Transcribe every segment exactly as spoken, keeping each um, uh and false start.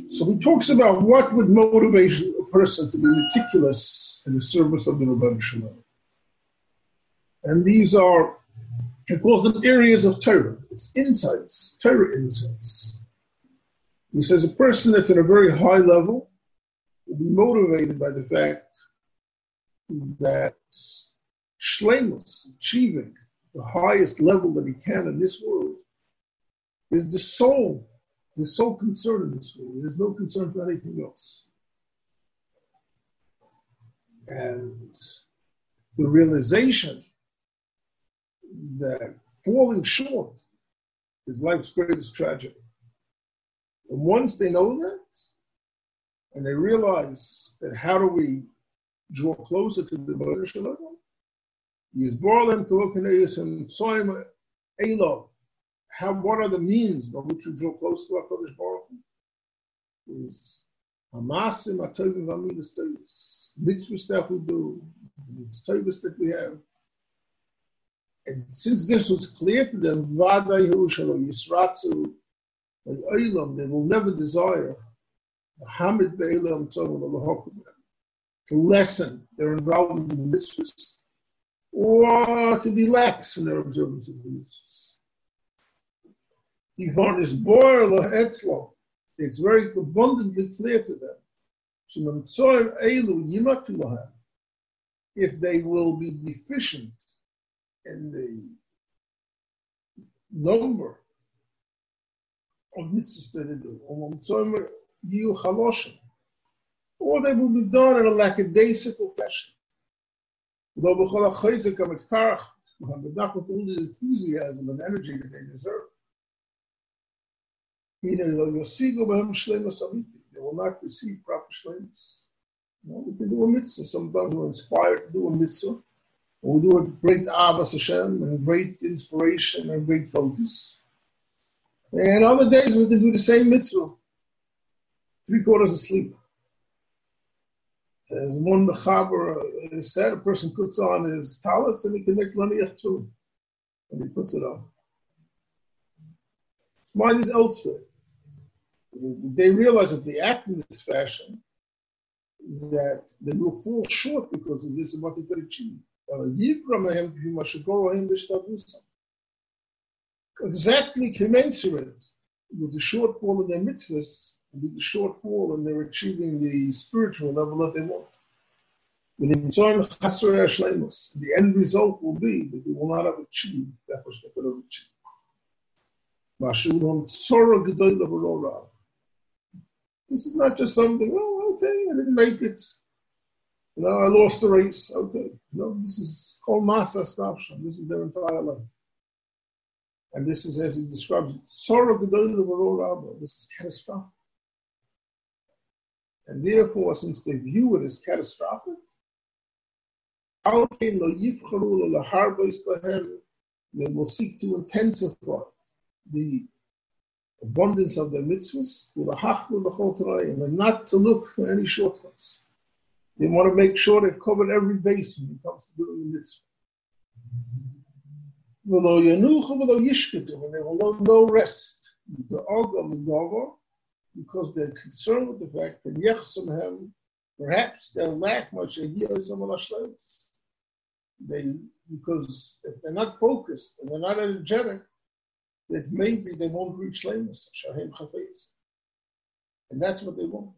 So he talks about what would motivate a person to be meticulous in the service of the Rebbeinu Shalom. And these are, he calls them areas of Torah. It's insights, Torah insights. He says a person that's at a very high level will be motivated by the fact that shleimus, achieving the highest level that he can in this world, is the soul, his sole concern in this world. There's no concern for anything else. And the realization that falling short is life's greatest tragedy. And once they know that, and they realize that how do we draw closer to the Rebbeinu Shalom, how, what are the means by which we draw close to HaKadosh Baruch Hu? Is Hamasim HaTovim V'Amidas Tovos, mitzvahs that we do, mitzvahs that we have. And since this was clear to them, Vaday Hu Shalom Yisratzu, they will never desire the Hamid Be'elam Tzom L'Hokum, to lessen their involvement in the mitzvahs, or to be lax in their observance of the mitzvahs. It's very abundantly clear to them. If they will be deficient in the number of mitzvahs that they do, or they will be done in a lackadaisical fashion. But not with all the enthusiasm and energy that they deserve. They will not receive proper shleimus. You know, we can do a mitzvah. Sometimes we're inspired to do a mitzvah. We do a great Ahavas Hashem and great inspiration and great focus. And other days we can do the same mitzvah. Three quarters asleep. As one Mechaber said, a person puts on his talis and he can make Laniach too. And he puts it on. His mind is elsewhere. They realize if they act in this fashion, that they will fall short because of this and what they could achieve. Exactly commensurate with the shortfall in their mitzvahs, with the shortfall in their achieving the spiritual level that they want. The end result will be that they will not have achieved that which they could have achieved. This is not just something, oh, okay, I didn't make it. You know, I lost the race. Okay. No, this is called Masa Stavsham. This is their entire life. And this is, as he describes it, sorrow Gedolah. This is catastrophic. And therefore, since they view it as catastrophic, they will seek to intensify the abundance of their mitzvahs, and not to look for any shortcuts. They want to make sure they've covered every base when it comes to doing the mitzvah. And they will know no rest because they're concerned with the fact that perhaps they'll lack much. They, because if they're not focused and they're not energetic, that maybe they won't reach shleimus, shahem chafetz, and that's what they want.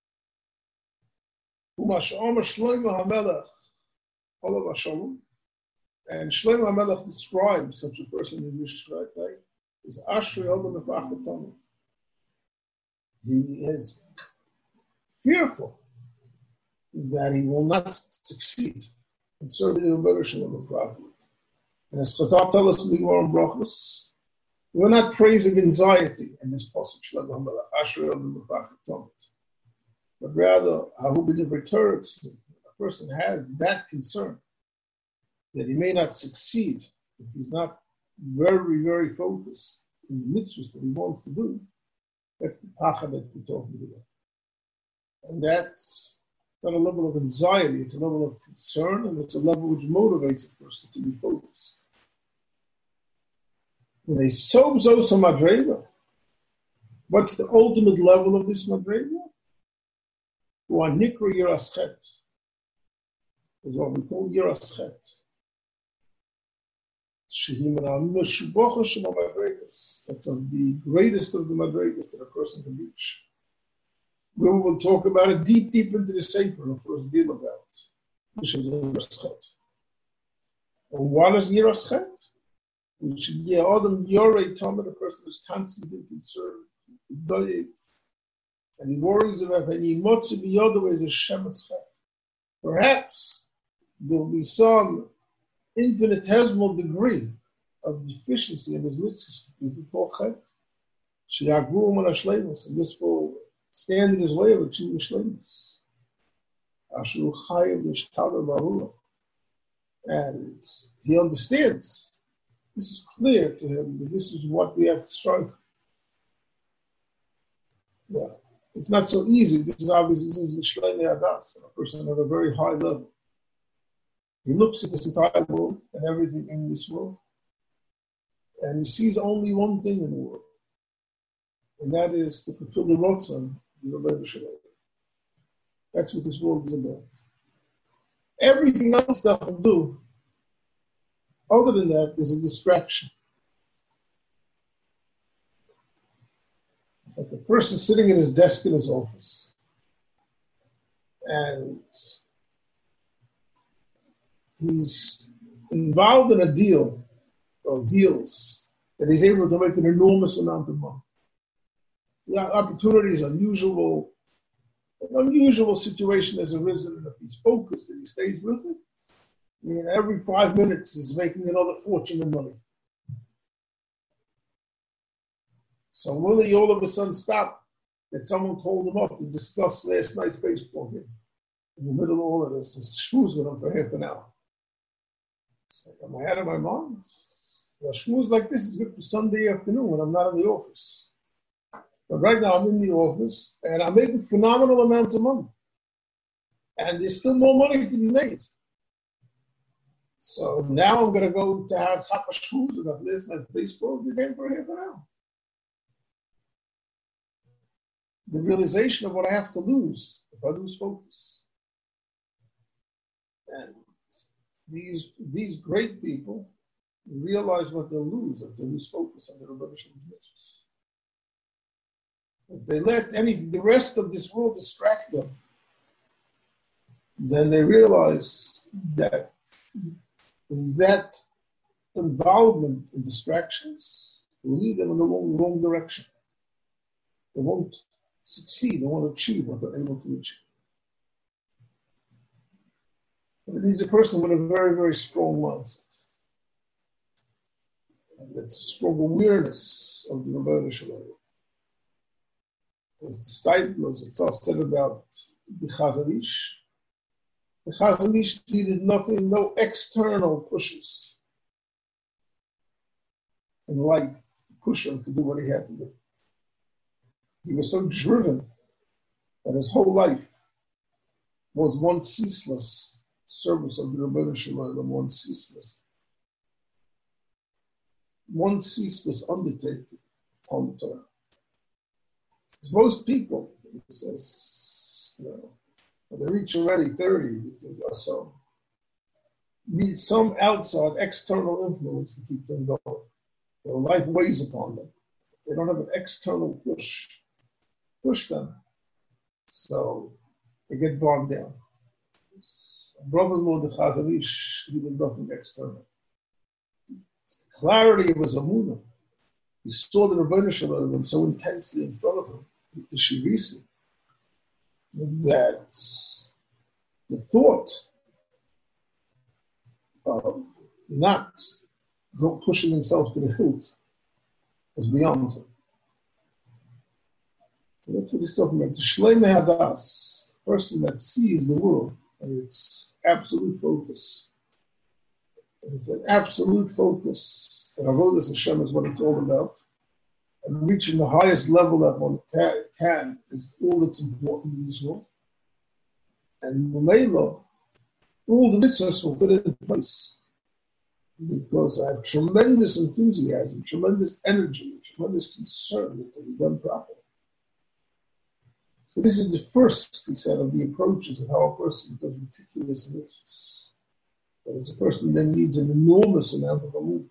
And Shlomo HaMelech describes such a person in this way as Ashrei Adam Mefachet. He is fearful that he will not succeed in serving the Rebbeinu Shalom properly. And as Chazal tell us in the Gemara in Brachos, we're not praising anxiety in this passage, Shlomo HaMelech, Ashrei Adam Mefachet, but rather, Ahu B'divrei Torah, a person has that concern that he may not succeed if he's not very, very focused in the mitzvahs that he wants to do. That's the pacha that we're talking about. And that's not a level of anxiety, it's a level of concern, and it's a level which motivates a person to be focused. When they sow zosa madrega, What's the ultimate level of this madrega? Wa nikra yiras chet is what we call yiras chet. That's of the greatest of the madregas that a person can reach. We will talk about it deep, deep into the Sefer and first deal about, which is yiras chet. And what is yiras chet? Which is the Adam Yorei Tamid, a person is constantly concerned, and he worries about any motzi biyodo is a shemetz chet. Perhaps there will be some infinitesimal degree of deficiency in his mitzvahs, we could call chet. She'agru man hashleimus, and this will stand in his way of achieving shleimus. Asher chayev l'shtader ba'hula, and he understands. This is clear to him that this is what we have to strive. Yeah, it's not so easy. This is obviously this is the Shleimei Hadas, a person at a very high level. He looks at this entire world and everything in this world, and he sees only one thing in the world, and that is to fulfill the Ratzon, the Rebbeinu Shalom. That's what this world is about. Everything else that will do, other than that, is a distraction. It's like a person sitting at his desk in his office, and he's involved in a deal or deals that he's able to make an enormous amount of money. The opportunity is unusual. An unusual situation has arisen, and if he's focused and he stays with it, and every five minutes he's making another fortune of money. So will he all of a sudden stop that someone called him up to discuss last night's baseball game? In the middle of all of this, his schmooze with him for half an hour. So, am I out of my mind? The schmooze like this is good for Sunday afternoon when I'm not in the office. But right now I'm in the office and I'm making phenomenal amounts of money. And there's still more money to be made. So now I'm going to go to have Chapa Shmuz and have last night's baseball game for half an hour. The realization of what I have to lose if I lose focus. And these these great people realize what they'll lose if they lose focus on their Rebbeinu Shalom's mitzvahs. If they let anything, the rest of this world distract them, then they realize that that involvement in distractions will lead them in the wrong, wrong direction. They won't succeed, they won't achieve what they're able to achieve. But it needs a person with a very, very strong mindset. And that's a strong awareness of the Rebbeinu Shalom. As the Steipler, as it's all said about the Chazon Ish, the Chazon Ish needed nothing, no external pushes in life to push him to do what he had to do. He was so driven that his whole life was one ceaseless service of the Rebbeinu Shalom, one ceaseless, one ceaseless undertaking on the Torah. Most people, he says, you know, when they reach already thirty or so, need some outside external influence to keep them going. Their life weighs upon them. They don't have an external push, push them. So they get bogged down. Brother-in-law, the Chazon Ish, needed nothing external. It's the clarity of his amunah. He saw the Rebbeinu Shalom so intensely in front of him, the Shivisi, that the thought of not pushing himself to the hilt was beyond him. So that's what he's talking about. The Shleimei Hadas, a person that sees the world and its absolute focus. And it's an absolute focus. And Avodas Hashem is what it's all about. And reaching the highest level that one can, can is all that's important in this world. And Mamela, all the mitzvahs will fit in place. Because I have tremendous enthusiasm, tremendous energy, tremendous concern that can be done properly. So this is the first, he said, of the approaches of how a person becomes meticulous in this. That is, a person then needs an enormous amount of amud.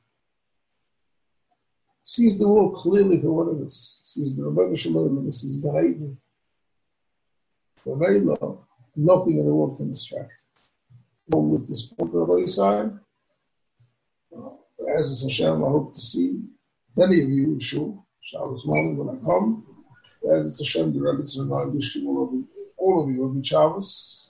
Sees the world clearly for what it is. Sees the Rebbe Shalom, sees the Haydn. For very long, nothing in the world can distract. Only at this point, Rabbi Yisai, as Hashem, I hope to see many of you, sure, Shabbos morning when I come. As Hashem, the Rebbe and I wish you all of you, all of you, will be Shabbos.